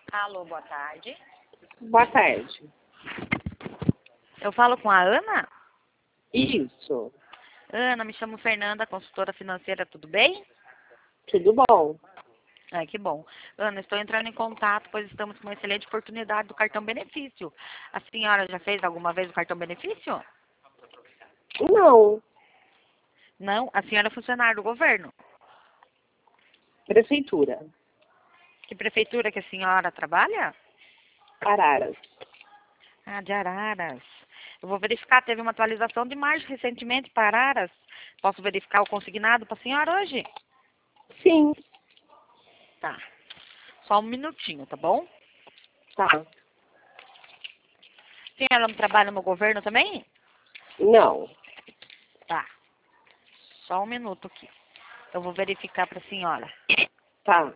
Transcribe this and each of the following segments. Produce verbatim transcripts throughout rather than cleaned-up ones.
Alô, boa tarde. Boa tarde. Eu falo com a Ana? Isso. Ana, me chamo Fernanda, consultora financeira, tudo bem? Tudo bom? Ai, que bom. Ana, estou entrando em contato, pois estamos com uma excelente oportunidade do cartão benefício. A senhora já fez alguma vez o cartão benefício? Não. Não? A senhora é funcionária do governo. Prefeitura. Que prefeitura que a senhora trabalha? Araras. Ah, de Araras. Eu vou verificar, teve uma atualização de março recentemente para Araras. Posso verificar o consignado para a senhora hoje? Sim. Tá. Só um minutinho, tá bom? Tá. A senhora não trabalha no governo também? Não. Tá. Só um minuto aqui. Eu vou verificar para a senhora. Tá.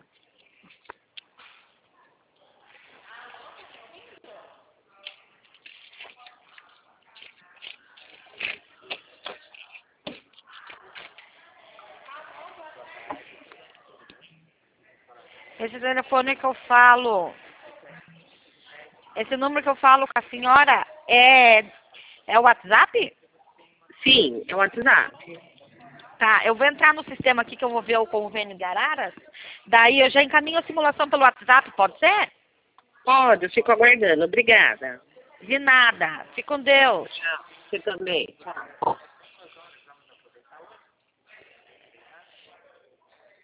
Esse telefone que eu falo, esse número que eu falo com a senhora é, é o WhatsApp? Sim, é o WhatsApp. Tá, eu vou entrar no sistema aqui que eu vou ver o convênio de Araras. Daí eu já encaminho a simulação pelo WhatsApp, pode ser? Pode, eu fico aguardando. Obrigada. De nada. Fique com Deus. Tchau. Você também. Tchau.